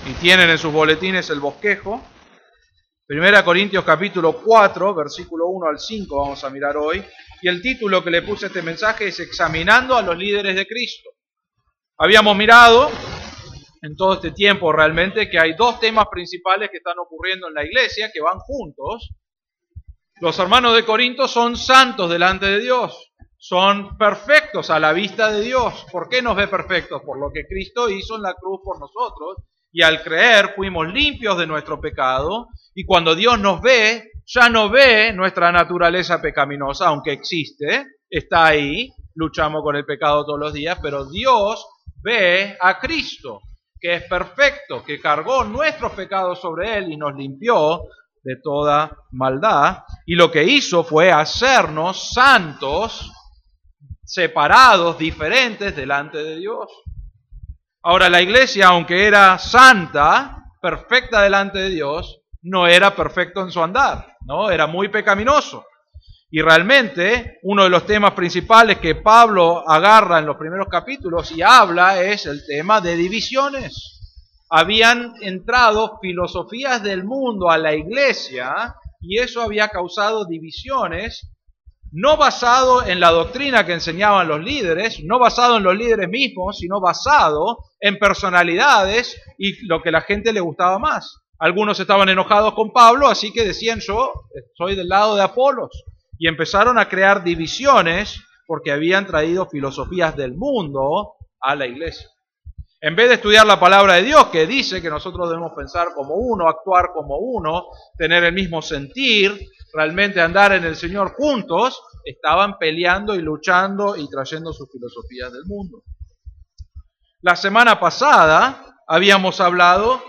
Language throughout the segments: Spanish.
y tienen en sus boletines el bosquejo. 1 Corintios capítulo 4, versículo 1 al 5 vamos a mirar hoy. Y el título que le puse a este mensaje es Examinando a los líderes de Cristo. Habíamos mirado en todo este tiempo realmente que hay dos temas principales que están ocurriendo en la iglesia, que van juntos. Los hermanos de Corinto son santos delante de Dios, son perfectos a la vista de Dios. ¿Por qué nos ve perfectos? Por lo que Cristo hizo en la cruz por nosotros, y al creer fuimos limpios de nuestro pecado, y cuando Dios nos ve, ya no ve nuestra naturaleza pecaminosa, aunque existe, está ahí, luchamos con el pecado todos los días, pero Dios ve a Cristo, que es perfecto, que cargó nuestros pecados sobre Él y nos limpió de toda maldad, y lo que hizo fue hacernos santos, separados, diferentes delante de Dios. Ahora, la iglesia, aunque era santa, perfecta delante de Dios, no era perfecto en su andar, ¿no? Era muy pecaminoso. Y realmente, uno de los temas principales que Pablo agarra en los primeros capítulos y habla es el tema de divisiones. Habían entrado filosofías del mundo a la iglesia y eso había causado divisiones, no basado en la doctrina que enseñaban los líderes, no basado en los líderes mismos, sino basado en personalidades y lo que a la gente le gustaba más. Algunos estaban enojados con Pablo, así que decían: yo soy del lado de Apolos. Y empezaron a crear divisiones porque habían traído filosofías del mundo a la iglesia. En vez de estudiar la palabra de Dios, que dice que nosotros debemos pensar como uno, actuar como uno, tener el mismo sentir, realmente andar en el Señor juntos, estaban peleando y luchando y trayendo sus filosofías del mundo. La semana pasada habíamos hablado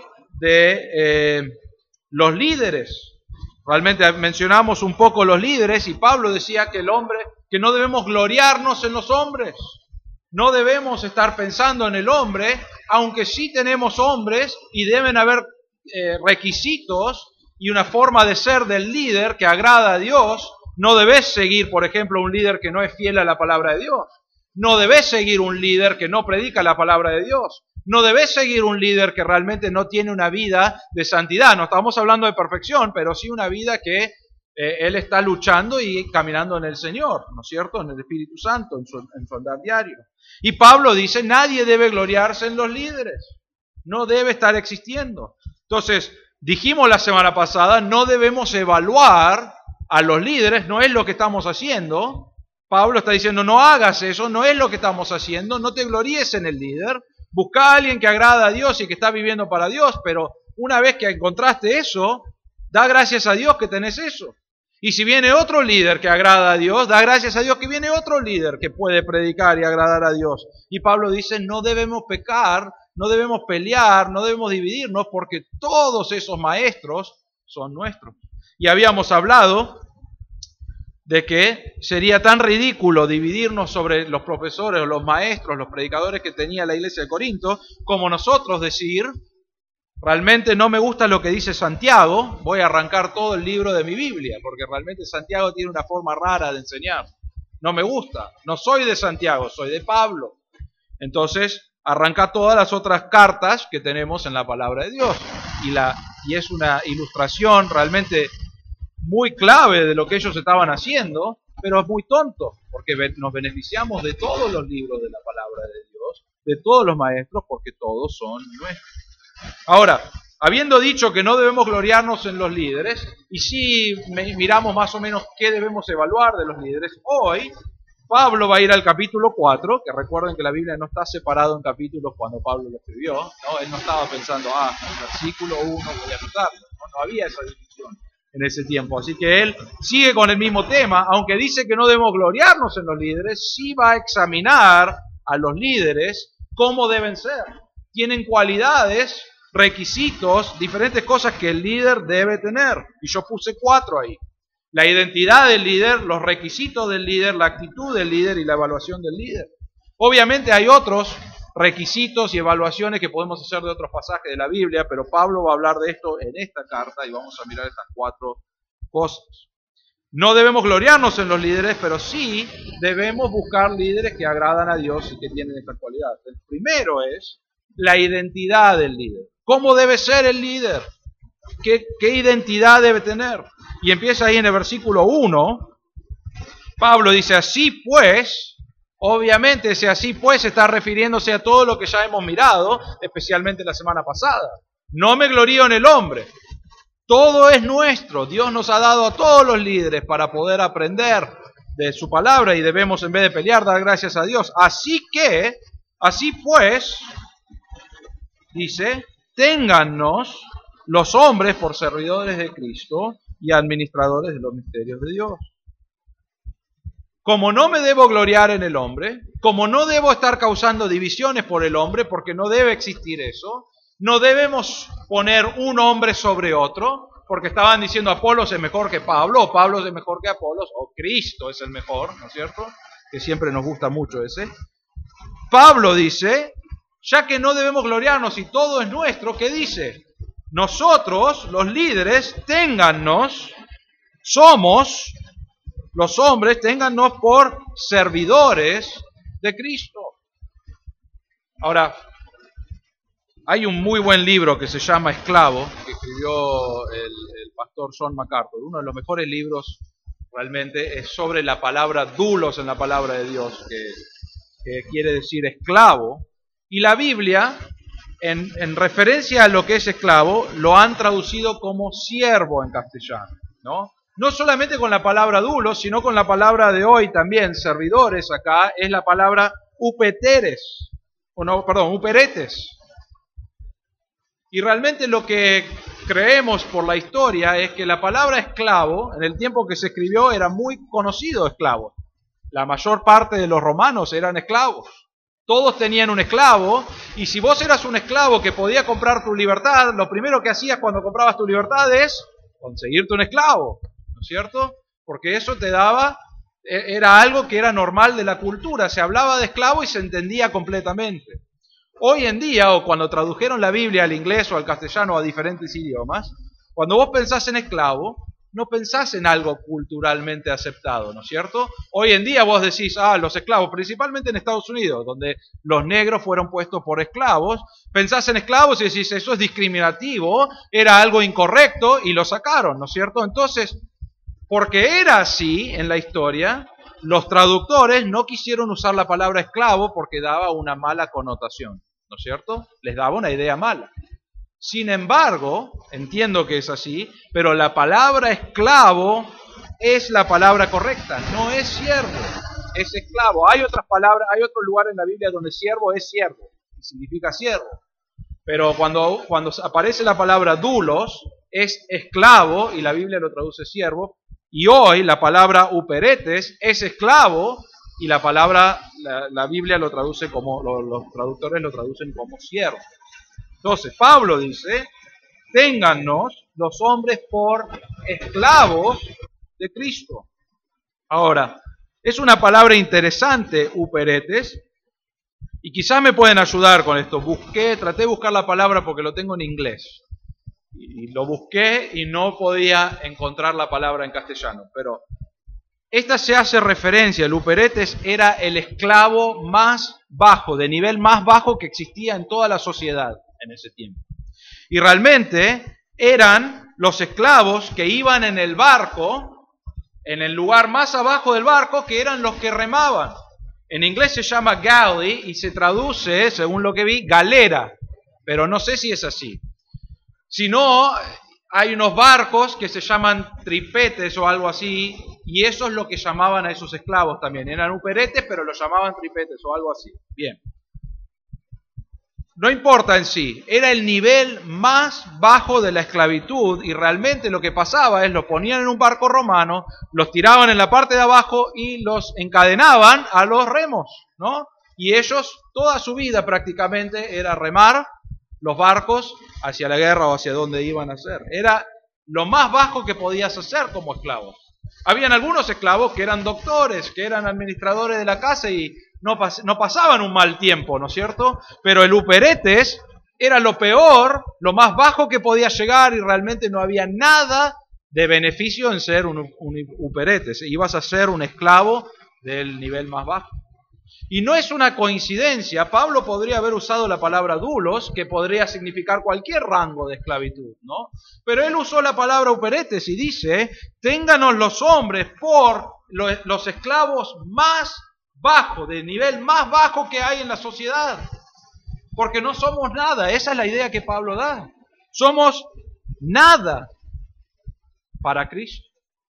de los líderes. Realmente mencionamos un poco los líderes y Pablo decía que que no debemos gloriarnos en los hombres. No debemos estar pensando en el hombre, aunque sí tenemos hombres y deben haber requisitos y una forma de ser del líder que agrada a Dios. No debes seguir, por ejemplo, un líder que no es fiel a la palabra de Dios. No debes seguir un líder que no predica la palabra de Dios. No debes seguir un líder que realmente no tiene una vida de santidad. No estamos hablando de perfección, pero sí una vida que él está luchando y caminando en el Señor, ¿no es cierto? En el Espíritu Santo, en su andar diario. Y Pablo dice: nadie debe gloriarse en los líderes. No debe estar existiendo. Entonces, dijimos la semana pasada, no debemos evaluar a los líderes, no es lo que estamos haciendo. Pablo está diciendo: no hagas eso, no es lo que estamos haciendo, no te gloríes en el líder. Busca a alguien que agrada a Dios y que está viviendo para Dios, pero una vez que encontraste eso, da gracias a Dios que tenés eso. Y si viene otro líder que agrada a Dios, da gracias a Dios que viene otro líder que puede predicar y agradar a Dios. Y Pablo dice: no debemos pecar, no debemos pelear, no debemos dividirnos, porque todos esos maestros son nuestros. Y habíamos hablado de que sería tan ridículo dividirnos sobre los profesores o los maestros, los predicadores que tenía la iglesia de Corinto, como nosotros decir: realmente no me gusta lo que dice Santiago, voy a arrancar todo el libro de mi Biblia, porque realmente Santiago tiene una forma rara de enseñar. No me gusta, no soy de Santiago, soy de Pablo. Entonces, arranca todas las otras cartas que tenemos en la palabra de Dios. Y es una ilustración realmente muy clave de lo que ellos estaban haciendo, pero es muy tonto, porque nos beneficiamos de todos los libros de la palabra de Dios, de todos los maestros, porque todos son nuestros. Ahora, habiendo dicho que no debemos gloriarnos en los líderes, y si miramos más o menos qué debemos evaluar de los líderes, hoy Pablo va a ir al capítulo 4, que recuerden que la Biblia no está separado en capítulos cuando Pablo lo escribió, ¿no? Él no estaba pensando: el versículo 1 voy a anotarlo, no había esa división en ese tiempo. Así que él sigue con el mismo tema, aunque dice que no debemos gloriarnos en los líderes, sí va a examinar a los líderes cómo deben ser. Tienen cualidades, requisitos, diferentes cosas que el líder debe tener. Y yo puse 4 ahí. La identidad del líder, los requisitos del líder, la actitud del líder y la evaluación del líder. Obviamente hay otros requisitos y evaluaciones que podemos hacer de otros pasajes de la Biblia, pero Pablo va a hablar de esto en esta carta y vamos a mirar estas 4 cosas. No debemos gloriarnos en los líderes, pero sí debemos buscar líderes que agradan a Dios y que tienen estas cualidades. El primero es la identidad del líder. ¿Cómo debe ser el líder? ¿Qué identidad debe tener? Y empieza ahí en el versículo 1. Pablo dice, así pues, obviamente ese así pues está refiriéndose a todo lo que ya hemos mirado, especialmente la semana pasada. No me glorío en el hombre. Todo es nuestro. Dios nos ha dado a todos los líderes para poder aprender de su palabra y debemos, en vez de pelear, dar gracias a Dios. Así pues, dice, téngannos los hombres por servidores de Cristo y administradores de los misterios de Dios. Como no me debo gloriar en el hombre, como no debo estar causando divisiones por el hombre, porque no debe existir eso, no debemos poner un hombre sobre otro, porque estaban diciendo Apolos es mejor que Pablo, o Pablo es mejor que Apolos, o Cristo es el mejor, ¿no es cierto? Que siempre nos gusta mucho ese. Pablo dice, ya que no debemos gloriarnos y todo es nuestro, ¿qué dice? Nosotros, los líderes, téngannos, somos los hombres, téngannos por servidores de Cristo. Ahora, hay un muy buen libro que se llama Esclavo, que escribió el pastor John MacArthur. Uno de los mejores libros realmente es sobre la palabra doulos en la palabra de Dios, que quiere decir esclavo. Y la Biblia, en referencia a lo que es esclavo, lo han traducido como siervo en castellano, ¿no? No solamente con la palabra doulos, sino con la palabra de hoy también, servidores acá, es la palabra uperetes. Y realmente lo que creemos por la historia es que la palabra esclavo, en el tiempo que se escribió, era muy conocido esclavo. La mayor parte de los romanos eran esclavos. Todos tenían un esclavo, y si vos eras un esclavo que podía comprar tu libertad, lo primero que hacías cuando comprabas tu libertad es conseguirte un esclavo, ¿no es cierto? Porque eso te daba, era algo que era normal de la cultura, se hablaba de esclavo y se entendía completamente. Hoy en día, o cuando tradujeron la Biblia al inglés o al castellano o a diferentes idiomas, cuando vos pensás en esclavo, no pensás en algo culturalmente aceptado, ¿no es cierto? Hoy en día vos decís, los esclavos, principalmente en Estados Unidos, donde los negros fueron puestos por esclavos, pensás en esclavos y decís, eso es discriminativo, era algo incorrecto y lo sacaron, ¿no es cierto? Entonces, porque era así en la historia, los traductores no quisieron usar la palabra esclavo porque daba una mala connotación, ¿no es cierto? Les daba una idea mala. Sin embargo, entiendo que es así, pero la palabra esclavo es la palabra correcta, no es siervo, es esclavo. Hay otras palabras, hay otro lugar en la Biblia donde siervo es siervo, y significa siervo. Pero cuando aparece la palabra doulos, es esclavo, y la Biblia lo traduce siervo. Y hoy la palabra uperetes es esclavo, y la Biblia lo traduce como, los traductores lo traducen como siervo. Entonces, Pablo dice, téngannos los hombres por esclavos de Cristo. Ahora, es una palabra interesante, uperetes, y quizás me pueden ayudar con esto. Traté de buscar la palabra porque lo tengo en inglés. Y lo busqué y no podía encontrar la palabra en castellano. Pero esta se hace referencia, el uperetes era el esclavo más bajo, de nivel más bajo que existía en toda la sociedad en ese tiempo. Y realmente eran los esclavos que iban en el barco, en el lugar más abajo del barco, que eran los que remaban. En inglés se llama galley y se traduce, según lo que vi, galera, pero no sé si es así. Si no, hay unos barcos que se llaman tripetes o algo así, y eso es lo que llamaban a esos esclavos también. Eran uperetes, pero los llamaban tripetes o algo así. Bien. No importa en sí, era el nivel más bajo de la esclavitud, y realmente lo que pasaba es, los ponían en un barco romano, los tiraban en la parte de abajo y los encadenaban a los remos, ¿no? Y ellos, toda su vida prácticamente era remar los barcos hacia la guerra o hacia donde iban a hacer. Era lo más bajo que podías hacer como esclavo. Habían algunos esclavos que eran doctores, que eran administradores de la casa y no pasaban un mal tiempo, ¿no es cierto? Pero el uperetes era lo peor, lo más bajo que podía llegar, y realmente no había nada de beneficio en ser un uperetes. Ibas a ser un esclavo del nivel más bajo. Y no es una coincidencia, Pablo podría haber usado la palabra doulos, que podría significar cualquier rango de esclavitud, ¿no? Pero él usó la palabra uperetes y dice, ténganos los hombres por los esclavos más bajos, del nivel más bajo que hay en la sociedad. Porque no somos nada, esa es la idea que Pablo da. Somos nada para Cristo.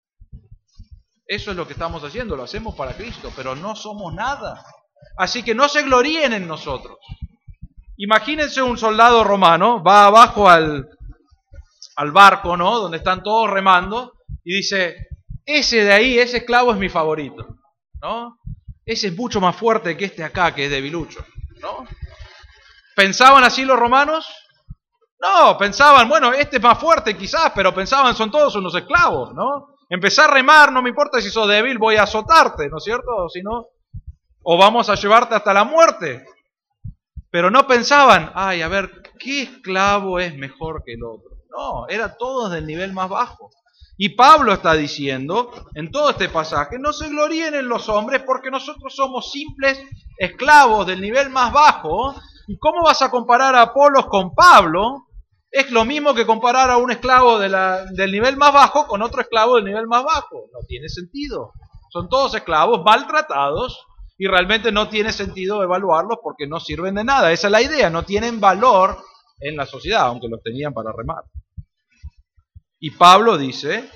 Eso es lo que estamos haciendo, lo hacemos para Cristo, pero no somos nada. Así que no se gloríen en nosotros. Imagínense un soldado romano, va abajo al barco, ¿no? Donde están todos remando, y dice, ese de ahí, ese esclavo es mi favorito, ¿no? Ese es mucho más fuerte que este acá, que es debilucho, ¿no? ¿Pensaban así los romanos? No, pensaban, bueno, este es más fuerte quizás, pero pensaban, son todos unos esclavos, ¿no? Empecé a remar, no me importa si sos débil, voy a azotarte, ¿no es cierto? O si no, o vamos a llevarte hasta la muerte. Pero no pensaban, ay, a ver, ¿qué esclavo es mejor que el otro? No, eran todos del nivel más bajo. Y Pablo está diciendo, en todo este pasaje, no se gloríen en los hombres porque nosotros somos simples esclavos del nivel más bajo. ¿Y cómo vas a comparar a Apolos con Pablo? Es lo mismo que comparar a un esclavo del nivel más bajo con otro esclavo del nivel más bajo. No tiene sentido. Son todos esclavos maltratados y realmente no tiene sentido evaluarlos porque no sirven de nada. Esa es la idea, no tienen valor en la sociedad, aunque los tenían para remar. Y Pablo dice,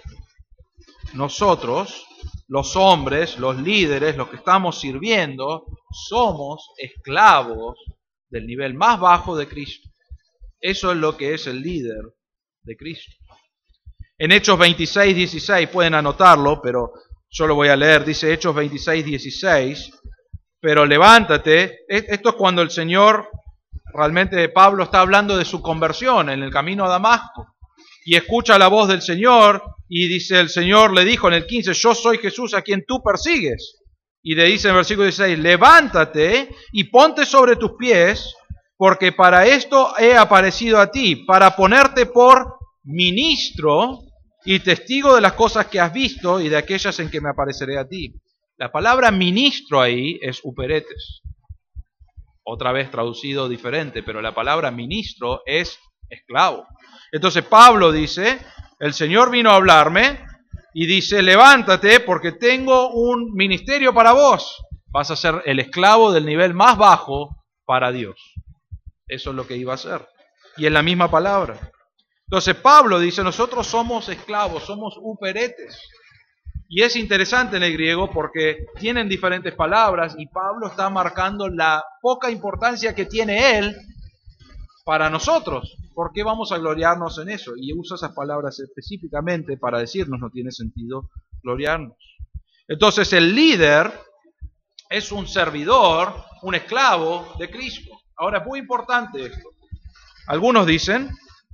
nosotros, los hombres, los líderes, los que estamos sirviendo, somos esclavos del nivel más bajo de Cristo. Eso es lo que es el líder de Cristo. En Hechos 26, 16, pueden anotarlo, pero yo lo voy a leer, dice Hechos 26, 16, pero levántate. Esto es cuando el Señor, realmente Pablo está hablando de su conversión en el camino a Damasco, y escucha la voz del Señor, y dice, el Señor le dijo en el 15, yo soy Jesús a quien tú persigues. Y le dice en el versículo 16, levántate y ponte sobre tus pies, porque para esto he aparecido a ti, para ponerte por ministro y testigo de las cosas que has visto y de aquellas en que me apareceré a ti. La palabra ministro ahí es uperetes. Otra vez traducido diferente, pero la palabra ministro es esclavo. Entonces Pablo dice, el Señor vino a hablarme y dice, levántate porque tengo un ministerio para vos. Vas a ser el esclavo del nivel más bajo para Dios. Eso es lo que iba a hacer. Y es la misma palabra. Entonces Pablo dice, nosotros somos esclavos, somos uperetes. Y es interesante en el griego porque tienen diferentes palabras y Pablo está marcando la poca importancia que tiene él para nosotros. ¿Por qué vamos a gloriarnos en eso? Y usa esas palabras específicamente para decirnos no tiene sentido gloriarnos. Entonces el líder es un servidor, un esclavo de Cristo. Ahora es muy importante esto. Algunos dicen,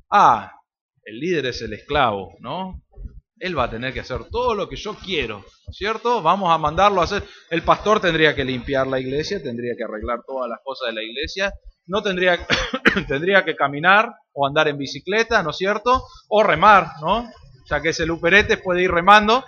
el líder es el esclavo, ¿no? Él va a tener que hacer todo lo que yo quiero, ¿no es cierto? Vamos a mandarlo a hacer. El pastor tendría que limpiar la iglesia, tendría que arreglar todas las cosas de la iglesia, no tendría, tendría que caminar o andar en bicicleta, ¿no es cierto? O remar, ¿no? Ya que ese luperete puede ir remando.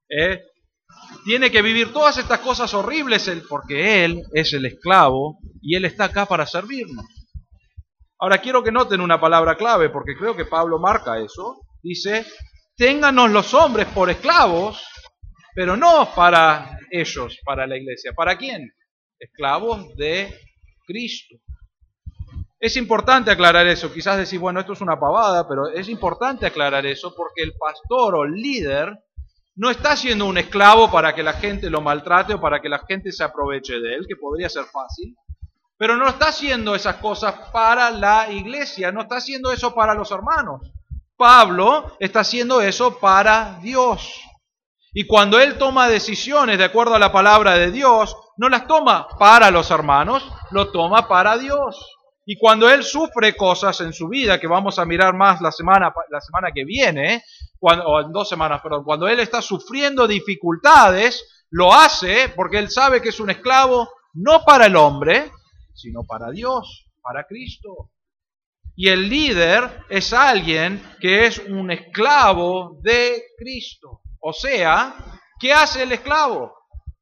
Tiene que vivir todas estas cosas horribles porque él es el esclavo y él está acá para servirnos. Ahora quiero que noten una palabra clave porque creo que Pablo marca eso. Dice, ténganos los hombres por esclavos, pero no para ellos, para la iglesia. ¿Para quién? Esclavos de Cristo. Es importante aclarar eso. Quizás decir, bueno, esto es una pavada, pero es importante aclarar eso porque el pastor o líder no está siendo un esclavo para que la gente lo maltrate o para que la gente se aproveche de él, que podría ser fácil. Pero no está haciendo esas cosas para la iglesia, no está haciendo eso para los hermanos. Pablo está haciendo eso para Dios. Y cuando él toma decisiones de acuerdo a la palabra de Dios, no las toma para los hermanos, lo toma para Dios. Y cuando él sufre cosas en su vida, que vamos a mirar más la semana que viene, o en 2 semanas, perdón, cuando él está sufriendo dificultades, lo hace porque él sabe que es un esclavo no para el hombre, sino para Dios, para Cristo. Y el líder es alguien que es un esclavo de Cristo. O sea, ¿qué hace el esclavo?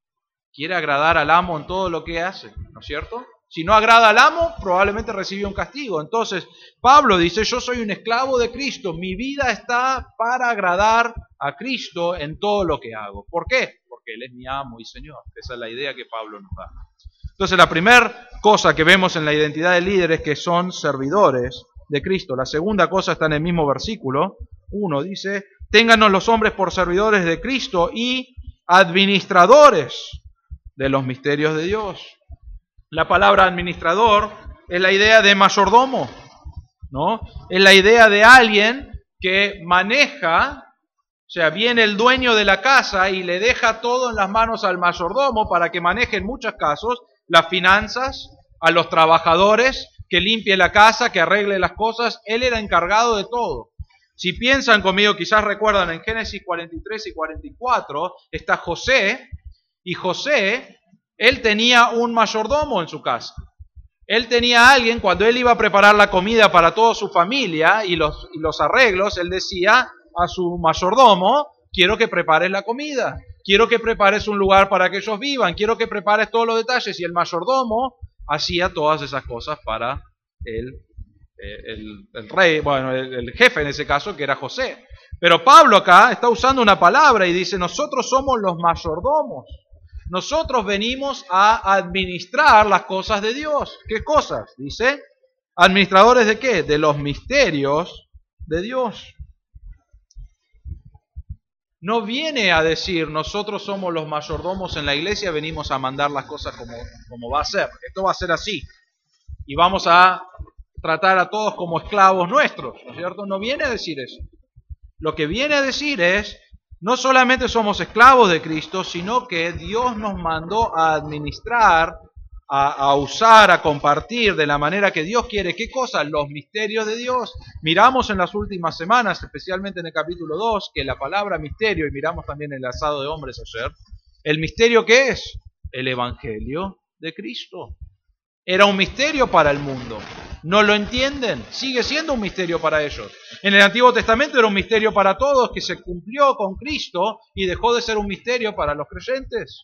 quiere agradar al amo en todo lo que hace, ¿no es cierto? Si no agrada al amo, probablemente recibe un castigo. Entonces, Pablo dice, yo soy un esclavo de Cristo, mi vida está para agradar a Cristo en todo lo que hago. ¿Por qué? Porque Él es mi amo y Señor. Esa es la idea que Pablo nos da. Entonces, la primera cosa que vemos en la identidad del líder es que son servidores de Cristo. La segunda cosa está en el mismo versículo 1, dice, téngannos los hombres por servidores de Cristo y administradores de los misterios de Dios. La palabra administrador es la idea de mayordomo, ¿no? Es la idea de alguien que maneja, o sea, viene el dueño de la casa y le deja todo en las manos al mayordomo para que maneje en muchos casos las finanzas, a los trabajadores, que limpie la casa, que arregle las cosas. Él era encargado de todo. Si piensan conmigo, quizás recuerdan en Génesis 43 y 44, está José, y José, él tenía un mayordomo en su casa. Él tenía a alguien, cuando él iba a preparar la comida para toda su familia y los arreglos, él decía a su mayordomo, quiero que prepares la comida, quiero que prepares un lugar para que ellos vivan, quiero que prepares todos los detalles. Y el mayordomo hacía todas esas cosas para el rey, bueno, el jefe en ese caso, que era José. Pero Pablo acá está usando una palabra y dice, nosotros somos los mayordomos. Nosotros venimos a administrar las cosas de Dios. ¿Qué cosas? Dice, ¿administradores de qué? De los misterios de Dios. No viene a decir, nosotros somos los mayordomos en la iglesia, venimos a mandar las cosas como va a ser. Esto va a ser así. Y vamos a tratar a todos como esclavos nuestros, ¿no es cierto? No viene a decir eso. Lo que viene a decir es, no solamente somos esclavos de Cristo, sino que Dios nos mandó a administrar, a usar, a compartir de la manera que Dios quiere. ¿Qué cosa? Los misterios de Dios. Miramos en las últimas semanas, especialmente en el capítulo 2, que la palabra misterio, y miramos también el asado de hombres ayer, ¿el misterio qué es? El Evangelio de Cristo. Era un misterio para el mundo. No lo entienden. Sigue siendo un misterio para ellos. En el Antiguo Testamento era un misterio para todos que se cumplió con Cristo y dejó de ser un misterio para los creyentes.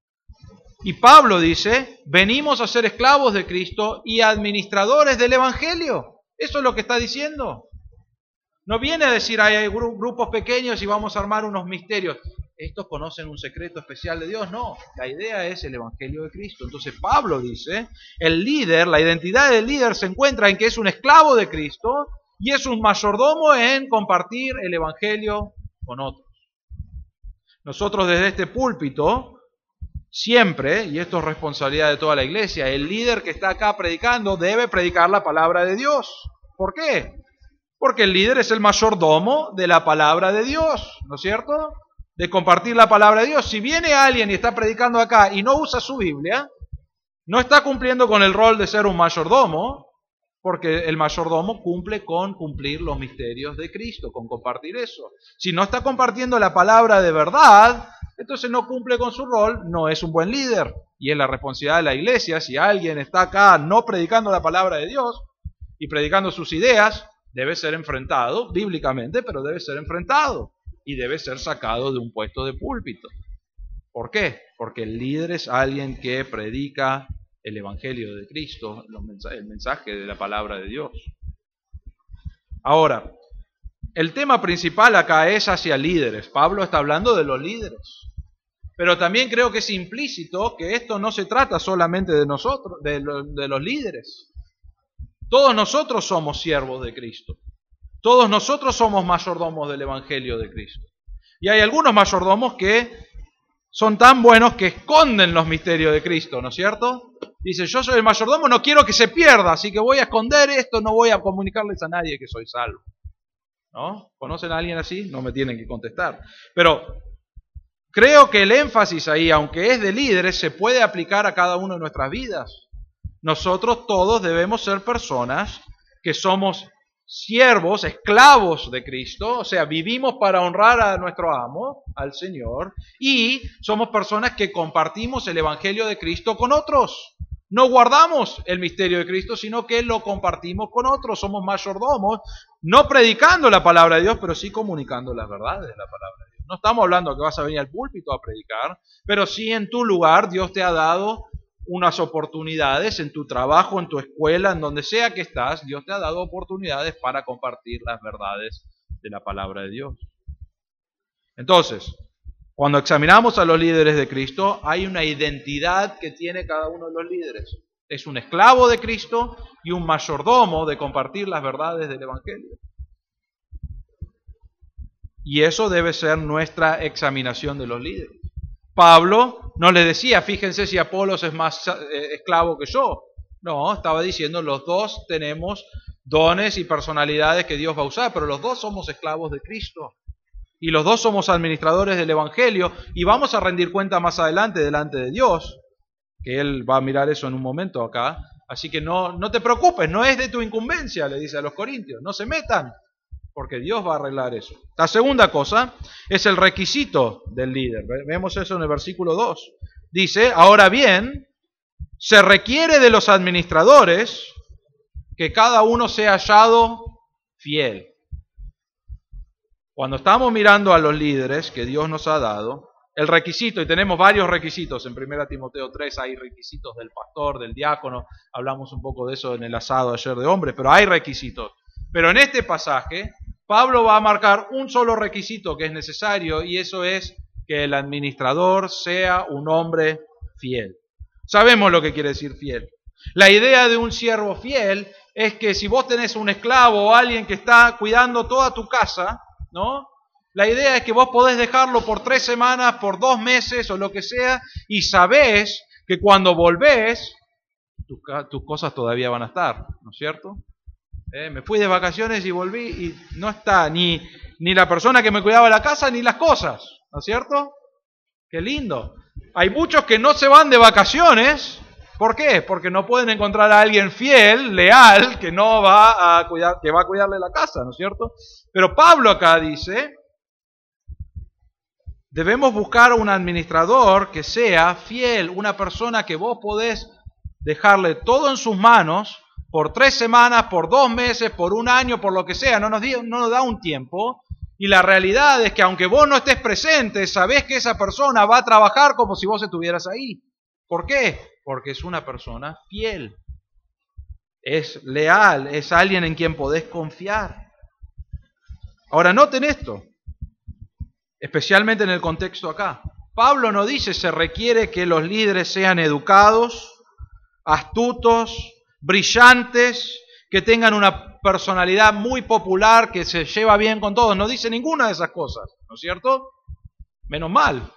Y Pablo dice, venimos a ser esclavos de Cristo y administradores del Evangelio. Eso es lo que está diciendo. No viene a decir, hay grupos pequeños y vamos a armar unos misterios. Estos conocen un secreto especial de Dios. No, la idea es el Evangelio de Cristo. Entonces Pablo dice, el líder, la identidad del líder se encuentra en que es un esclavo de Cristo y es un mayordomo en compartir el Evangelio con otros. Nosotros desde este púlpito, siempre, y esto es responsabilidad de toda la iglesia, el líder que está acá predicando debe predicar la palabra de Dios. ¿Por qué? Porque el líder es el mayordomo de la palabra de Dios, ¿no es cierto? De compartir la palabra de Dios. Si viene alguien y está predicando acá y no usa su Biblia, no está cumpliendo con el rol de ser un mayordomo, porque el mayordomo cumple con cumplir los misterios de Cristo, con compartir eso. Si no está compartiendo la palabra de verdad, entonces no cumple con su rol, no es un buen líder. Y es la responsabilidad de la iglesia, si alguien está acá no predicando la palabra de Dios y predicando sus ideas, debe ser enfrentado, bíblicamente, pero debe ser enfrentado. Y debe ser sacado de un puesto de púlpito. ¿Por qué? Porque el líder es alguien que predica el Evangelio de Cristo, el mensaje de la palabra de Dios. Ahora, el tema principal acá es hacia líderes. Pablo está hablando de los líderes. Pero también creo que es implícito que esto no se trata solamente de nosotros, de los líderes. Todos nosotros somos siervos de Cristo. Todos nosotros somos mayordomos del Evangelio de Cristo. Y hay algunos mayordomos que son tan buenos que esconden los misterios de Cristo, ¿no es cierto? Dice, yo soy el mayordomo, no quiero que se pierda, así que voy a esconder esto, no voy a comunicarles a nadie que soy salvo. ¿No? ¿Conocen a alguien así? No me tienen que contestar. Pero creo que el énfasis ahí, aunque es de líderes, se puede aplicar a cada uno de nuestras vidas. Nosotros todos debemos ser personas que somos siervos, esclavos de Cristo, o sea, vivimos para honrar a nuestro amo, al Señor, y somos personas que compartimos el Evangelio de Cristo con otros. No guardamos el misterio de Cristo, sino que lo compartimos con otros. Somos mayordomos, no predicando la palabra de Dios, pero sí comunicando las verdades de la palabra de Dios. No estamos hablando que vas a venir al púlpito a predicar, pero sí en tu lugar Dios te ha dado unas oportunidades en tu trabajo, en tu escuela, en donde sea que estás, Dios te ha dado oportunidades para compartir las verdades de la palabra de Dios. Entonces, cuando examinamos a los líderes de Cristo, hay una identidad que tiene cada uno de los líderes. Es un esclavo de Cristo y un mayordomo de compartir las verdades del Evangelio. Y eso debe ser nuestra examinación de los líderes. Pablo no le decía, fíjense si Apolos es más esclavo que yo. No, estaba diciendo, los dos tenemos dones y personalidades que Dios va a usar, pero los dos somos esclavos de Cristo. Y los dos somos administradores del Evangelio y vamos a rendir cuenta más adelante delante de Dios, que Él va a mirar eso en un momento acá. Así que no te preocupes, no es de tu incumbencia, le dice a los corintios, no se metan, porque Dios va a arreglar eso. La segunda cosa es el requisito del líder. Vemos eso en el versículo 2. Dice, ahora bien, se requiere de los administradores que cada uno sea hallado fiel. Cuando estamos mirando a los líderes que Dios nos ha dado, el requisito, y tenemos varios requisitos, en 1 Timoteo 3 hay requisitos del pastor, del diácono, hablamos un poco de eso en el asado ayer de hombres, pero hay requisitos. Pero en este pasaje, Pablo va a marcar un solo requisito que es necesario, y eso es que el administrador sea un hombre fiel. Sabemos lo que quiere decir fiel. La idea de un siervo fiel es que si vos tenés un esclavo o alguien que está cuidando toda tu casa, ¿no? La idea es que vos podés dejarlo por 3 semanas, por 2 meses o lo que sea, y sabés que cuando volvés, tus cosas todavía van a estar, ¿no es cierto? Me fui de vacaciones y volví y no está ni la persona que me cuidaba la casa ni las cosas, ¿no es cierto? ¡Qué lindo! Hay muchos que no se van de vacaciones. ¿Por qué? Porque no pueden encontrar a alguien fiel, leal, que no va a cuidar, que va a cuidarle la casa, ¿no es cierto? Pero Pablo acá dice, debemos buscar un administrador que sea fiel, una persona que vos podés dejarle todo en sus manos por 3 semanas, por 2 meses, por 1 año, por lo que sea, no nos da un tiempo. Y la realidad es que aunque vos no estés presente, sabés que esa persona va a trabajar como si vos estuvieras ahí. ¿Por qué? Porque es una persona fiel, es leal, es alguien en quien podés confiar. Ahora noten esto, especialmente en el contexto acá. Pablo no dice se requiere que los líderes sean educados, astutos, brillantes, que tengan una personalidad muy popular, que se lleva bien con todos. No dice ninguna de esas cosas, ¿no es cierto? Menos mal.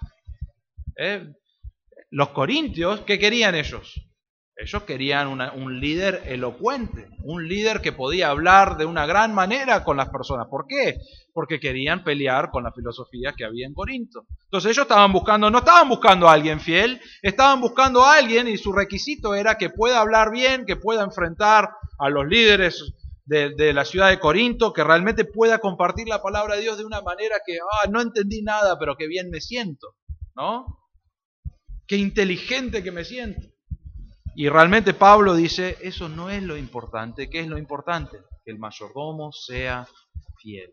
Los corintios, ¿qué querían ellos? Ellos querían un líder elocuente, un líder que podía hablar de una gran manera con las personas. ¿Por qué? Porque querían pelear con la filosofía que había en Corinto. Entonces ellos no estaban buscando a alguien fiel, estaban buscando a alguien y su requisito era que pueda hablar bien, que pueda enfrentar a los líderes de la ciudad de Corinto, que realmente pueda compartir la palabra de Dios de una manera que, no entendí nada, pero que bien me siento, ¿no? Qué inteligente que me siento. Y realmente Pablo dice, eso no es lo importante. ¿Qué es lo importante? Que el mayordomo sea fiel.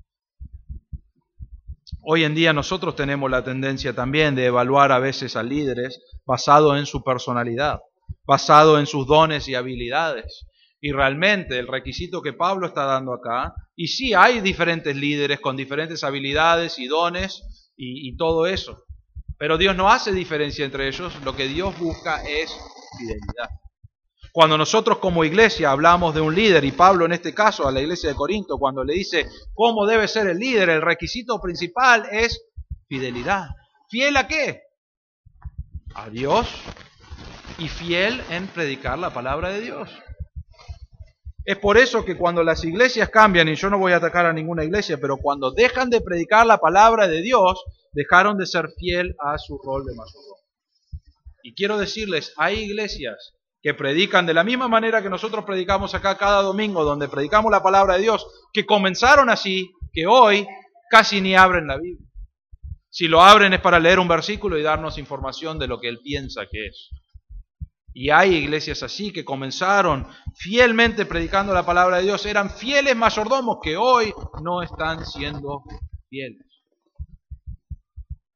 Hoy en día nosotros tenemos la tendencia también de evaluar a veces a líderes basado en su personalidad, basado en sus dones y habilidades. Y realmente el requisito que Pablo está dando acá, y sí hay diferentes líderes con diferentes habilidades y dones y todo eso, pero Dios no hace diferencia entre ellos, lo que Dios busca es fidelidad. Cuando nosotros como iglesia hablamos de un líder, y Pablo en este caso a la iglesia de Corinto, cuando le dice cómo debe ser el líder, el requisito principal es fidelidad. ¿Fiel a qué? A Dios, y fiel en predicar la palabra de Dios. Es por eso que cuando las iglesias cambian, y yo no voy a atacar a ninguna iglesia, pero cuando dejan de predicar la palabra de Dios, dejaron de ser fiel a su rol de mayordomo. Y quiero decirles, hay iglesias que predican de la misma manera que nosotros predicamos acá cada domingo, donde predicamos la palabra de Dios, que comenzaron así, que hoy casi ni abren la Biblia. Si lo abren es para leer un versículo y darnos información de lo que él piensa que es. Y hay iglesias así que comenzaron fielmente predicando la palabra de Dios, eran fieles mayordomos que hoy no están siendo fieles.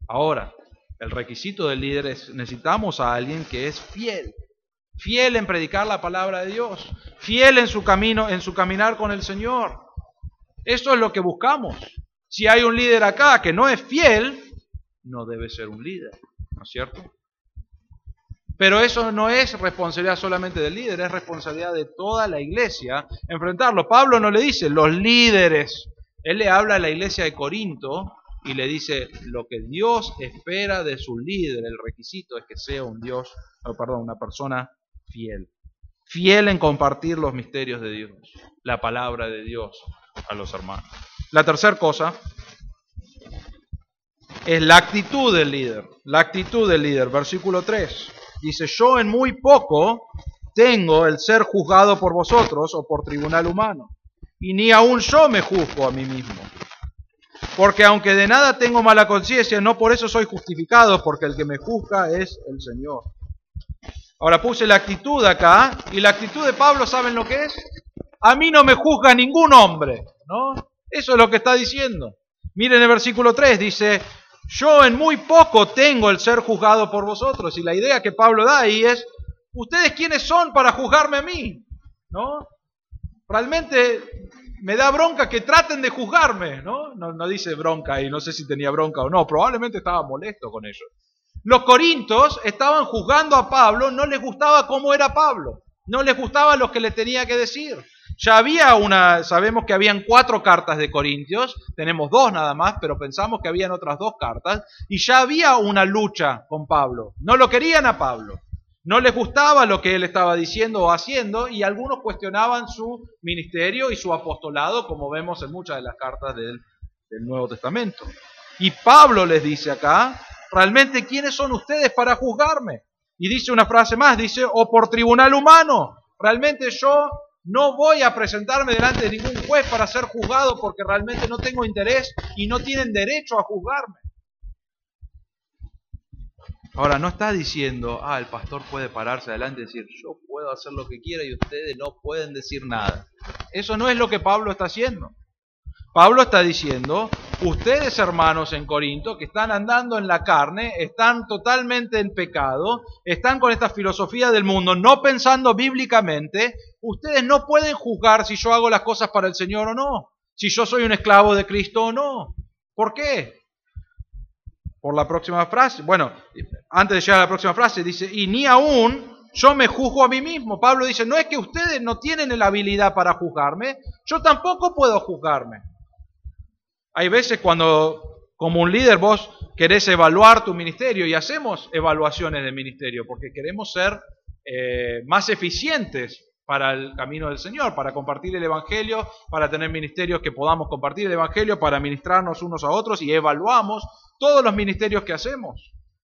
Ahora, el requisito del líder es, necesitamos a alguien que es fiel. Fiel en predicar la palabra de Dios. Fiel en su camino, en su caminar con el Señor. Eso es lo que buscamos. Si hay un líder acá que no es fiel, no debe ser un líder, ¿no es cierto? Pero eso no es responsabilidad solamente del líder, es responsabilidad de toda la iglesia enfrentarlo. Pablo no le dice los líderes, él le habla a la iglesia de Corinto y le dice lo que Dios espera de su líder. El requisito es que sea una persona fiel. Fiel en compartir los misterios de Dios, la palabra de Dios a los hermanos. La tercera cosa es la actitud del líder. La actitud del líder, versículo 3. Dice, yo en muy poco tengo el ser juzgado por vosotros o por tribunal humano, y ni aun yo me juzgo a mí mismo. Porque aunque de nada tengo mala conciencia, no por eso soy justificado, porque el que me juzga es el Señor. Ahora puse la actitud acá, y la actitud de Pablo, ¿saben lo que es? A mí no me juzga ningún hombre, ¿no? Eso es lo que está diciendo. Miren el versículo 3, dice, yo en muy poco tengo el ser juzgado por vosotros. Y la idea que Pablo da ahí es, ¿ustedes quiénes son para juzgarme a mí? ¿No? Realmente me da bronca que traten de juzgarme, ¿no? No dice bronca y no sé si tenía bronca o no, probablemente estaba molesto con ellos. Los corintios estaban juzgando a Pablo, no les gustaba cómo era Pablo, no les gustaba lo que le tenía que decir. Ya había sabemos que habían 4 cartas de Corintios, tenemos 2 nada más, pero pensamos que habían otras 2 cartas, y ya había una lucha con Pablo. No lo querían a Pablo, no les gustaba lo que él estaba diciendo o haciendo, y algunos cuestionaban su ministerio y su apostolado, como vemos en muchas de las cartas del Nuevo Testamento. Y Pablo les dice acá, realmente, ¿quiénes son ustedes para juzgarme? Y dice una frase más, dice, o por tribunal humano. Realmente yo no voy a presentarme delante de ningún juez para ser juzgado porque realmente no tengo interés y no tienen derecho a juzgarme. Ahora, no está diciendo, el pastor puede pararse adelante y decir, yo puedo hacer lo que quiera y ustedes no pueden decir nada. Eso no es lo que Pablo está haciendo. Pablo está diciendo, ustedes hermanos en Corinto que están andando en la carne, están totalmente en pecado, están con esta filosofía del mundo, no pensando bíblicamente, ustedes no pueden juzgar si yo hago las cosas para el Señor o no, si yo soy un esclavo de Cristo o no. ¿Por qué? Por la próxima frase. Bueno, antes de llegar a la próxima frase, dice, y ni aún yo me juzgo a mí mismo. Pablo dice, no es que ustedes no tienen la habilidad para juzgarme, yo tampoco puedo juzgarme. Hay veces cuando, como un líder, vos querés evaluar tu ministerio y hacemos evaluaciones de ministerio porque queremos ser más eficientes para el camino del Señor, para compartir el Evangelio, para tener ministerios que podamos compartir el Evangelio, para ministrarnos unos a otros y evaluamos todos los ministerios que hacemos.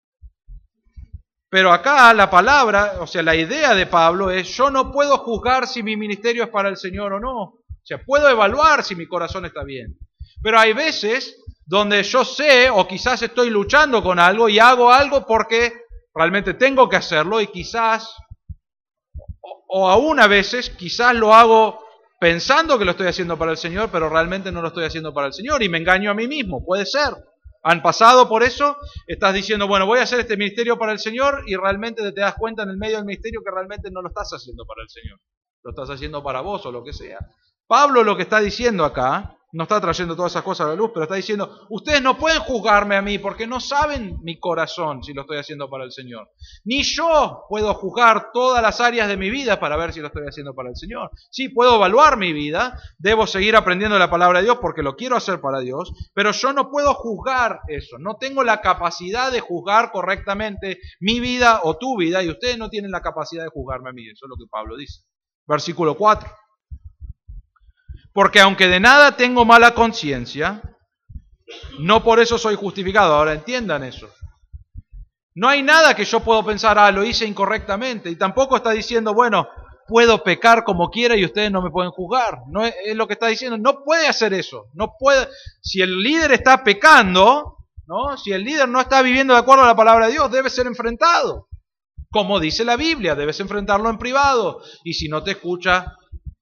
Pero acá la palabra, o sea, la idea de Pablo es, yo no puedo juzgar si mi ministerio es para el Señor o no. O sea, puedo evaluar si mi corazón está bien. Pero hay veces donde yo sé o quizás estoy luchando con algo y hago algo porque realmente tengo que hacerlo y quizás, o aún a veces, quizás lo hago pensando que lo estoy haciendo para el Señor, pero realmente no lo estoy haciendo para el Señor y me engaño a mí mismo, puede ser. ¿Han pasado por eso? Estás diciendo, bueno, voy a hacer este ministerio para el Señor y realmente te das cuenta en el medio del ministerio que realmente no lo estás haciendo para el Señor. Lo estás haciendo para vos o lo que sea. Pablo lo que está diciendo acá, no está trayendo todas esas cosas a la luz, pero está diciendo, ustedes no pueden juzgarme a mí porque no saben mi corazón si lo estoy haciendo para el Señor. Ni yo puedo juzgar todas las áreas de mi vida para ver si lo estoy haciendo para el Señor. Sí, puedo evaluar mi vida, debo seguir aprendiendo la palabra de Dios porque lo quiero hacer para Dios, pero yo no puedo juzgar eso. No tengo la capacidad de juzgar correctamente mi vida o tu vida y ustedes no tienen la capacidad de juzgarme a mí. Eso es lo que Pablo dice. Versículo 4. Porque aunque de nada tengo mala conciencia, no por eso soy justificado. Ahora entiendan eso. No hay nada que yo puedo pensar, lo hice incorrectamente. Y tampoco está diciendo, bueno, puedo pecar como quiera y ustedes no me pueden juzgar. No es lo que está diciendo. No puede hacer eso. No puede. Si el líder está pecando, ¿no? Si el líder no está viviendo de acuerdo a la palabra de Dios, debe ser enfrentado. Como dice la Biblia, debes enfrentarlo en privado. Y si no te escucha,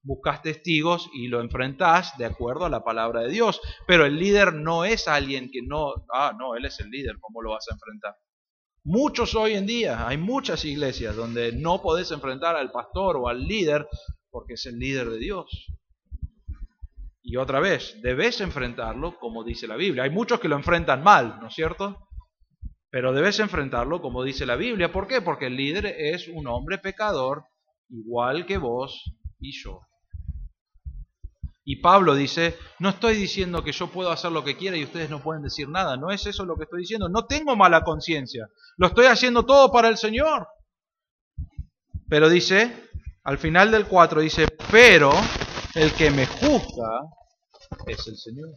buscas testigos y lo enfrentás de acuerdo a la palabra de Dios. Pero el líder no es alguien que no, él es el líder, ¿cómo lo vas a enfrentar? Muchos hoy en día, hay muchas iglesias donde no podés enfrentar al pastor o al líder porque es el líder de Dios. Y otra vez, debes enfrentarlo como dice la Biblia. Hay muchos que lo enfrentan mal, ¿no es cierto? Pero debes enfrentarlo como dice la Biblia. ¿Por qué? Porque el líder es un hombre pecador, igual que vos y yo. Y Pablo dice, no estoy diciendo que yo puedo hacer lo que quiera y ustedes no pueden decir nada. No es eso lo que estoy diciendo. No tengo mala conciencia. Lo estoy haciendo todo para el Señor. Pero dice, al final del 4 dice, pero el que me juzga es el Señor.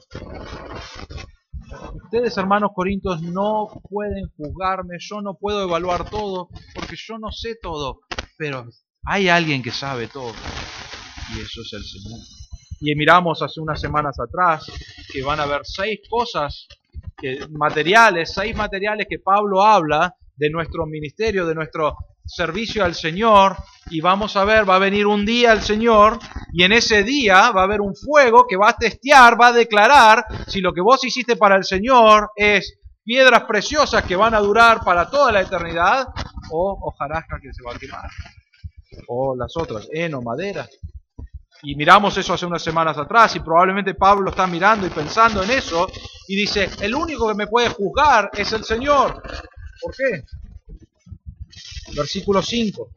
Ustedes, hermanos corintios, no pueden juzgarme. Yo no puedo evaluar todo porque yo no sé todo. Pero hay alguien que sabe todo. Y eso es el Señor. Y miramos hace unas semanas atrás que van a haber 6 materiales que Pablo habla de nuestro ministerio, de nuestro servicio al Señor. Y vamos a ver, va a venir un día el Señor y en ese día va a haber un fuego que va a testear, va a declarar si lo que vos hiciste para el Señor es piedras preciosas que van a durar para toda la eternidad o hojarasca que se va a quemar. O las otras, heno, madera. Y miramos eso hace unas semanas atrás y probablemente Pablo está mirando y pensando en eso y dice, el único que me puede juzgar es el Señor. ¿Por qué? Versículo 5.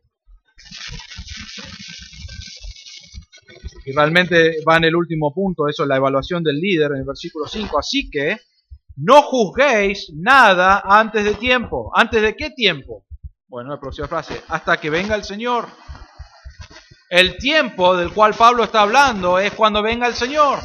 Y realmente va en el último punto, eso es la evaluación del líder en el versículo 5. Así que no juzguéis nada antes de tiempo. ¿Antes de qué tiempo? Bueno, la próxima frase, hasta que venga el Señor. El tiempo del cual Pablo está hablando es cuando venga el Señor.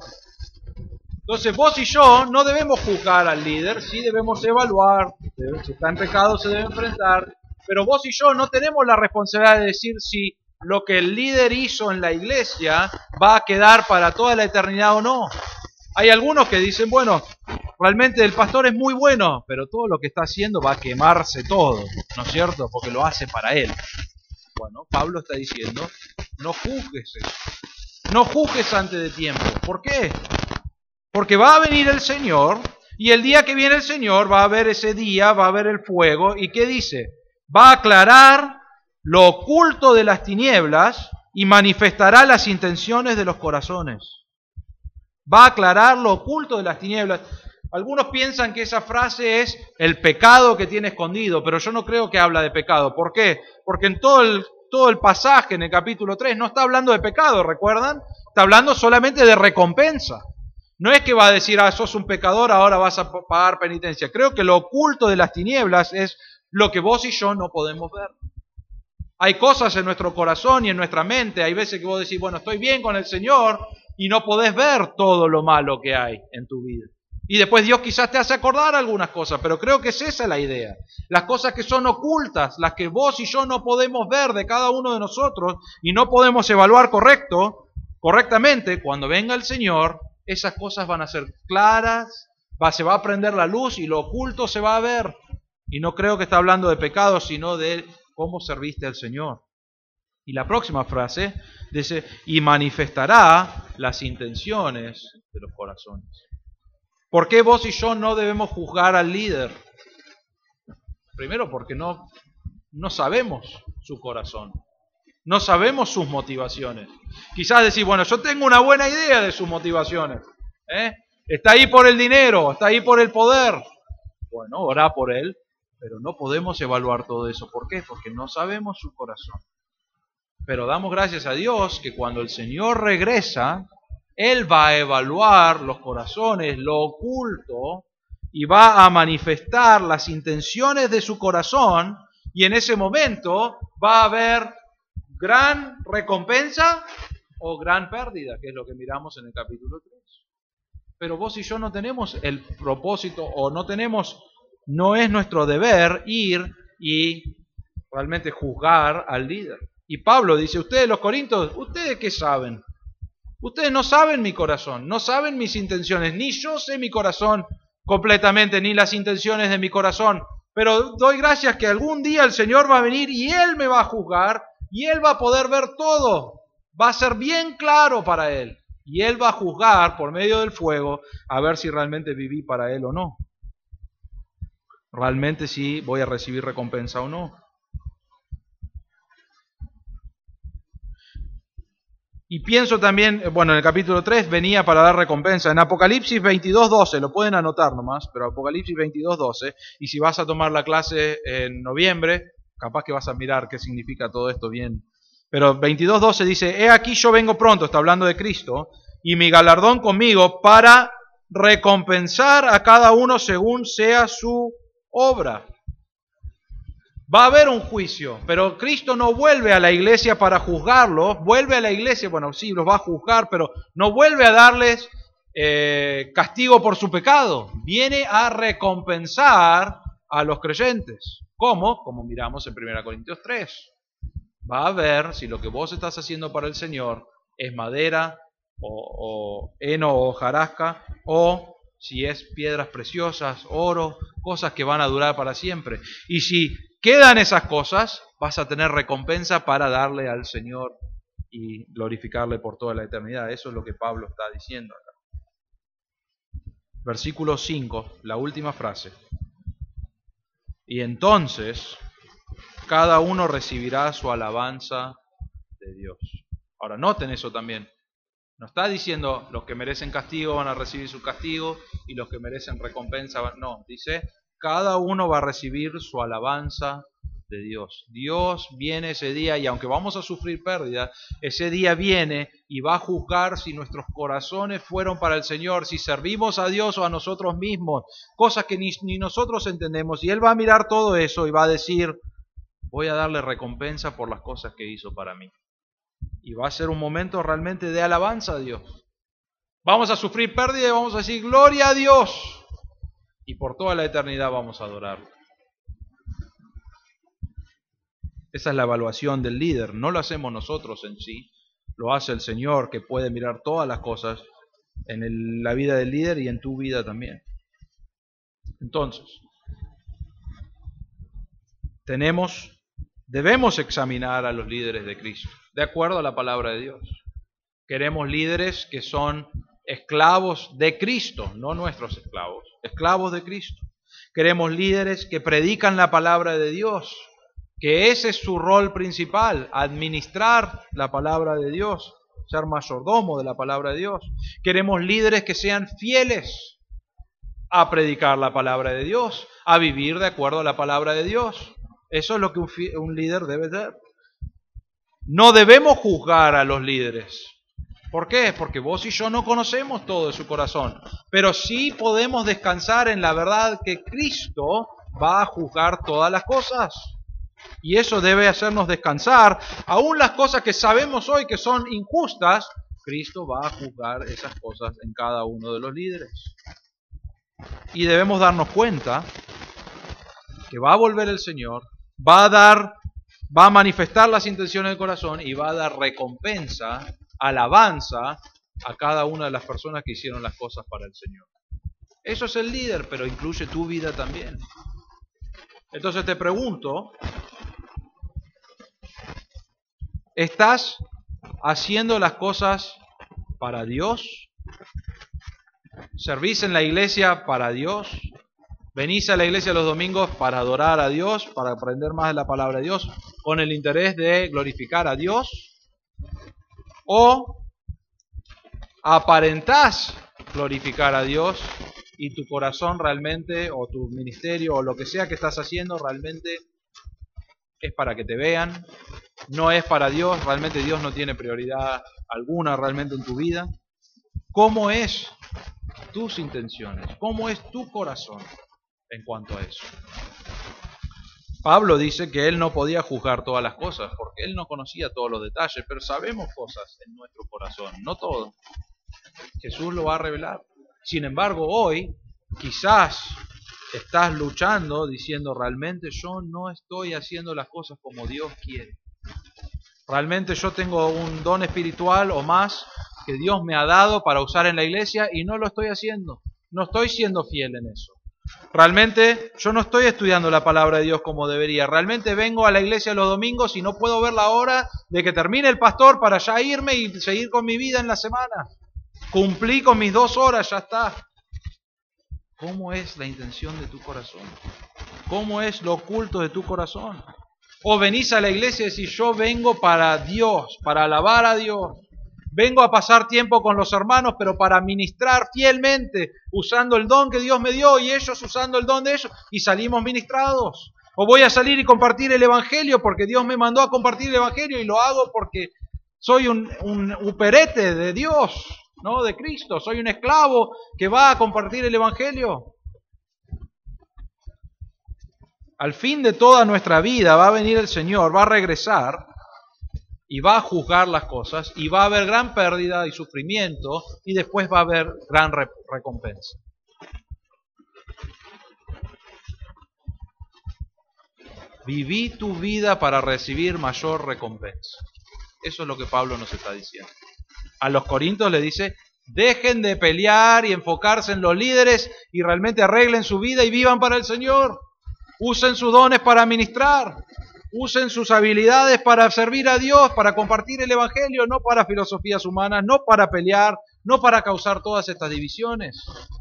Entonces vos y yo no debemos juzgar al líder, sí debemos evaluar, si está en pecado se debe enfrentar, pero vos y yo no tenemos la responsabilidad de decir si lo que el líder hizo en la iglesia va a quedar para toda la eternidad o no. Hay algunos que dicen, bueno, realmente el pastor es muy bueno, pero todo lo que está haciendo va a quemarse todo, ¿no es cierto? Porque lo hace para él. Bueno, Pablo está diciendo, no juzgues eso. No juzgues antes de tiempo. ¿Por qué? Porque va a venir el Señor, y el día que viene el Señor va a haber ese día, va a haber el fuego, ¿y qué dice? Va a aclarar lo oculto de las tinieblas y manifestará las intenciones de los corazones. Va a aclarar lo oculto de las tinieblas. Algunos piensan que esa frase es el pecado que tiene escondido, pero yo no creo que habla de pecado. ¿Por qué? Porque en todo el pasaje en el capítulo 3 no está hablando de pecado, ¿recuerdan? Está hablando solamente de recompensa. No es que va a decir, sos un pecador, ahora vas a pagar penitencia. Creo que lo oculto de las tinieblas es lo que vos y yo no podemos ver. Hay cosas en nuestro corazón y en nuestra mente. Hay veces que vos decís, bueno, estoy bien con el Señor y no podés ver todo lo malo que hay en tu vida. Y después Dios quizás te hace acordar algunas cosas, pero creo que es esa la idea. Las cosas que son ocultas, las que vos y yo no podemos ver de cada uno de nosotros y no podemos evaluar correctamente, cuando venga el Señor, esas cosas van a ser claras, se va a prender la luz y lo oculto se va a ver. Y no creo que está hablando de pecado, sino de cómo serviste al Señor. Y la próxima frase dice, y manifestará las intenciones de los corazones. ¿Por qué vos y yo no debemos juzgar al líder? Primero porque no sabemos su corazón. No sabemos sus motivaciones. Quizás decir, bueno, yo tengo una buena idea de sus motivaciones. Está ahí por el dinero, está ahí por el poder. Bueno, orá por él, pero no podemos evaluar todo eso. ¿Por qué? Porque no sabemos su corazón. Pero damos gracias a Dios que cuando el Señor regresa, Él va a evaluar los corazones, lo oculto, y va a manifestar las intenciones de su corazón, y en ese momento va a haber gran recompensa o gran pérdida, que es lo que miramos en el capítulo 3. Pero vos y yo no tenemos el propósito, o no es nuestro deber ir y realmente juzgar al líder. Y Pablo dice, ustedes los corintios, ¿ustedes qué saben? Ustedes no saben mi corazón, no saben mis intenciones, ni yo sé mi corazón completamente, ni las intenciones de mi corazón. Pero doy gracias que algún día el Señor va a venir y Él me va a juzgar y Él va a poder ver todo. Va a ser bien claro para Él. Y Él va a juzgar por medio del fuego a ver si realmente viví para Él o no. Realmente si voy a recibir recompensa o no. Y pienso también, bueno, en el capítulo 3 venía para dar recompensa. En Apocalipsis 22:12, lo pueden anotar nomás, pero Apocalipsis 22:12, y si vas a tomar la clase en noviembre, capaz que vas a mirar qué significa todo esto bien. Pero 22:12 dice, he aquí yo vengo pronto, está hablando de Cristo, y mi galardón conmigo para recompensar a cada uno según sea su obra. Va a haber un juicio, pero Cristo no vuelve a la iglesia para juzgarlos, vuelve a la iglesia, bueno, sí, los va a juzgar, pero no vuelve a darles castigo por su pecado, viene a recompensar a los creyentes. ¿Cómo? Como miramos en 1 Corintios 3. Va a ver si lo que vos estás haciendo para el Señor es madera, o heno o hojarasca, o si es piedras preciosas, oro, cosas que van a durar para siempre. Y si quedan esas cosas, vas a tener recompensa para darle al Señor y glorificarle por toda la eternidad. Eso es lo que Pablo está diciendo acá. Versículo 5, la última frase. Y entonces cada uno recibirá su alabanza de Dios. Ahora noten eso también. No está diciendo los que merecen castigo van a recibir su castigo y los que merecen recompensa van... No, dice cada uno va a recibir su alabanza de Dios. Dios viene ese día y aunque vamos a sufrir pérdida, ese día viene y va a juzgar si nuestros corazones fueron para el Señor, si servimos a Dios o a nosotros mismos, cosas que ni nosotros entendemos. Y Él va a mirar todo eso y va a decir, voy a darle recompensa por las cosas que hizo para mí. Y va a ser un momento realmente de alabanza a Dios. Vamos a sufrir pérdida y vamos a decir, gloria a Dios. Y por toda la eternidad vamos a adorarlo. Esa es la evaluación del líder. No lo hacemos nosotros en sí. Lo hace el Señor, que puede mirar todas las cosas en la vida del líder y en tu vida también. Entonces, debemos examinar a los líderes de Cristo, de acuerdo a la palabra de Dios. Queremos líderes que son esclavos de Cristo, no nuestros esclavos, esclavos de Cristo. Queremos líderes que predican la palabra de Dios, que ese es su rol principal, administrar la palabra de Dios, ser mayordomo de la palabra de Dios. Queremos líderes que sean fieles a predicar la palabra de Dios, a vivir de acuerdo a la palabra de Dios. Eso es lo que un líder debe ser. No debemos juzgar a los líderes. ¿Por qué? Porque vos y yo no conocemos todo de su corazón. Pero sí podemos descansar en la verdad que Cristo va a juzgar todas las cosas. Y eso debe hacernos descansar. Aún las cosas que sabemos hoy que son injustas, Cristo va a juzgar esas cosas en cada uno de los líderes. Y debemos darnos cuenta que va a volver el Señor, va a manifestar las intenciones del corazón y va a dar recompensa, alabanza a cada una de las personas que hicieron las cosas para el Señor. Eso es el líder, pero incluye tu vida también. Entonces te pregunto, ¿estás haciendo las cosas para Dios? ¿Servís en la iglesia para Dios? ¿Venís a la iglesia los domingos para adorar a Dios, para aprender más de la palabra de Dios, con el interés de glorificar a Dios? ¿O aparentás glorificar a Dios y tu corazón realmente, o tu ministerio, o lo que sea que estás haciendo, realmente es para que te vean? No es para Dios, realmente Dios no tiene prioridad alguna realmente en tu vida. ¿Cómo es tus intenciones? ¿Cómo es tu corazón en cuanto a eso? Pablo dice que él no podía juzgar todas las cosas porque él no conocía todos los detalles, pero sabemos cosas en nuestro corazón, no todo. Jesús lo va a revelar. Sin embargo, hoy quizás estás luchando diciendo, realmente yo no estoy haciendo las cosas como Dios quiere. Realmente yo tengo un don espiritual o más que Dios me ha dado para usar en la iglesia y no lo estoy haciendo. No estoy siendo fiel en eso. Realmente yo no estoy estudiando la palabra de Dios como debería. Realmente vengo a la iglesia los domingos y no puedo ver la hora de que termine el pastor para ya irme y seguir con mi vida en la semana. Cumplí con mis 2 horas, ya está. ¿Cómo es la intención de tu corazón? ¿Cómo es lo oculto de tu corazón? O venís a la iglesia y decís, yo vengo para Dios, para alabar a Dios. Vengo a pasar tiempo con los hermanos, pero para ministrar fielmente, usando el don que Dios me dio y ellos usando el don de ellos, y salimos ministrados. O voy a salir y compartir el Evangelio porque Dios me mandó a compartir el Evangelio y lo hago porque soy un uperete de Dios, ¿no? De Cristo. Soy un esclavo que va a compartir el Evangelio. Al fin de toda nuestra vida va a venir el Señor, va a regresar y va a juzgar las cosas y va a haber gran pérdida y sufrimiento y después va a haber gran recompensa. Viví tu vida para recibir mayor recompensa. Eso es lo que Pablo nos está diciendo. A los corintios le dice, dejen de pelear y enfocarse en los líderes y realmente arreglen su vida y vivan para el Señor. Usen sus dones para ministrar. Usen sus habilidades para servir a Dios, para compartir el Evangelio, no para filosofías humanas, no para pelear, no para causar todas estas divisiones.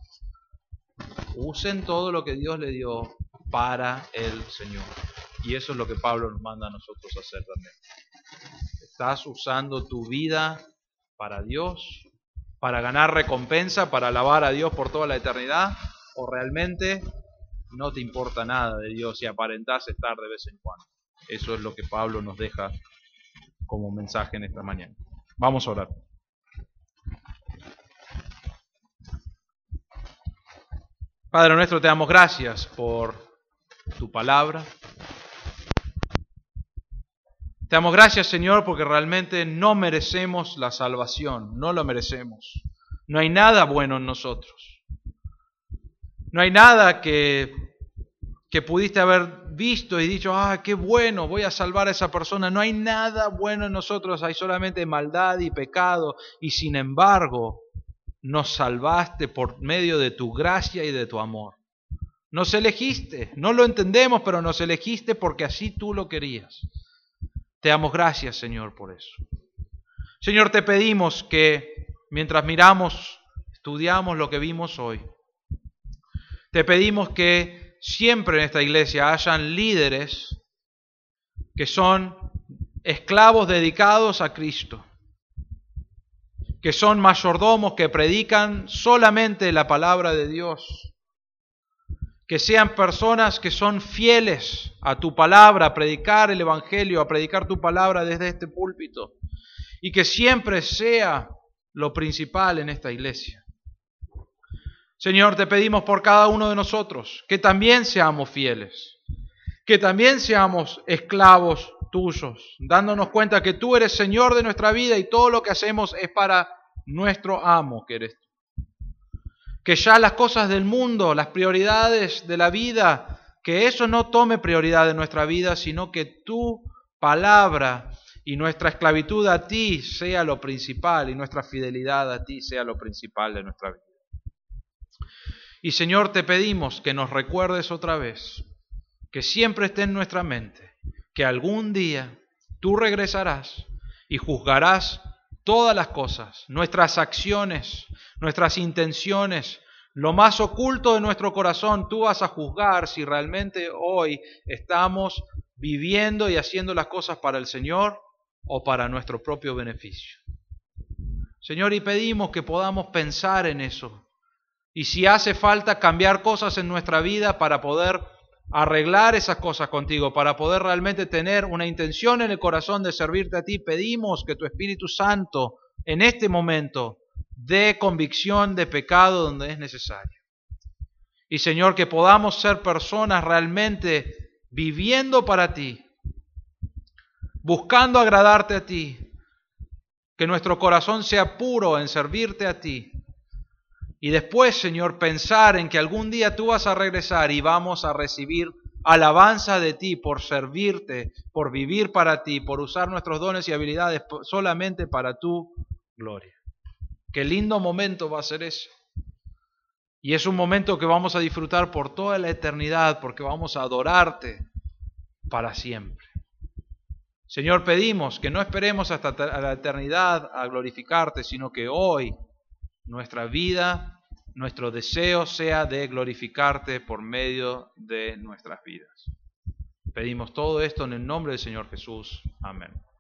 Usen todo lo que Dios le dio para el Señor. Y eso es lo que Pablo nos manda a nosotros hacer también. ¿Estás usando tu vida para Dios? ¿Para ganar recompensa? ¿Para alabar a Dios por toda la eternidad? ¿O realmente no te importa nada de Dios y aparentás estar de vez en cuando? Eso es lo que Pablo nos deja como mensaje en esta mañana. Vamos a orar. Padre nuestro, te damos gracias por tu palabra. Te damos gracias, Señor, porque realmente no merecemos la salvación, no lo merecemos. No hay nada bueno en nosotros. No hay nada que pudiste haber visto y dicho, qué bueno, voy a salvar a esa persona. No hay nada bueno en nosotros, hay solamente maldad y pecado. Y sin embargo, nos salvaste por medio de tu gracia y de tu amor. Nos elegiste, no lo entendemos, pero nos elegiste porque así tú lo querías. Te damos gracias, Señor, por eso. Señor, te pedimos que mientras miramos, estudiamos lo que vimos hoy, te pedimos que siempre en esta iglesia hayan líderes que son esclavos dedicados a Cristo, que son mayordomos que predican solamente la palabra de Dios, que sean personas que son fieles a tu palabra, a predicar el Evangelio, a predicar tu palabra desde este púlpito, y que siempre sea lo principal en esta iglesia. Señor, te pedimos por cada uno de nosotros que también seamos fieles, que también seamos esclavos tuyos, dándonos cuenta que tú eres Señor de nuestra vida y todo lo que hacemos es para nuestro amo que eres tú. Que ya las cosas del mundo, las prioridades de la vida, que eso no tome prioridad en nuestra vida, sino que tu palabra y nuestra esclavitud a ti sea lo principal y nuestra fidelidad a ti sea lo principal de nuestra vida. Y Señor, te pedimos que nos recuerdes otra vez, que siempre esté en nuestra mente, que algún día tú regresarás y juzgarás todas las cosas, nuestras acciones, nuestras intenciones, lo más oculto de nuestro corazón. Tú vas a juzgar si realmente hoy estamos viviendo y haciendo las cosas para el Señor o para nuestro propio beneficio. Señor, y pedimos que podamos pensar en eso. Y si hace falta cambiar cosas en nuestra vida para poder arreglar esas cosas contigo, para poder realmente tener una intención en el corazón de servirte a ti, pedimos que tu Espíritu Santo en este momento dé convicción de pecado donde es necesario. Y Señor, que podamos ser personas realmente viviendo para ti, buscando agradarte a ti, que nuestro corazón sea puro en servirte a ti. Y después, Señor, pensar en que algún día tú vas a regresar y vamos a recibir alabanza de ti por servirte, por vivir para ti, por usar nuestros dones y habilidades solamente para tu gloria. Qué lindo momento va a ser ese. Y es un momento que vamos a disfrutar por toda la eternidad, porque vamos a adorarte para siempre. Señor, pedimos que no esperemos hasta la eternidad a glorificarte, sino que hoy nuestra vida, nuestro deseo sea de glorificarte por medio de nuestras vidas. Pedimos todo esto en el nombre del Señor Jesús. Amén.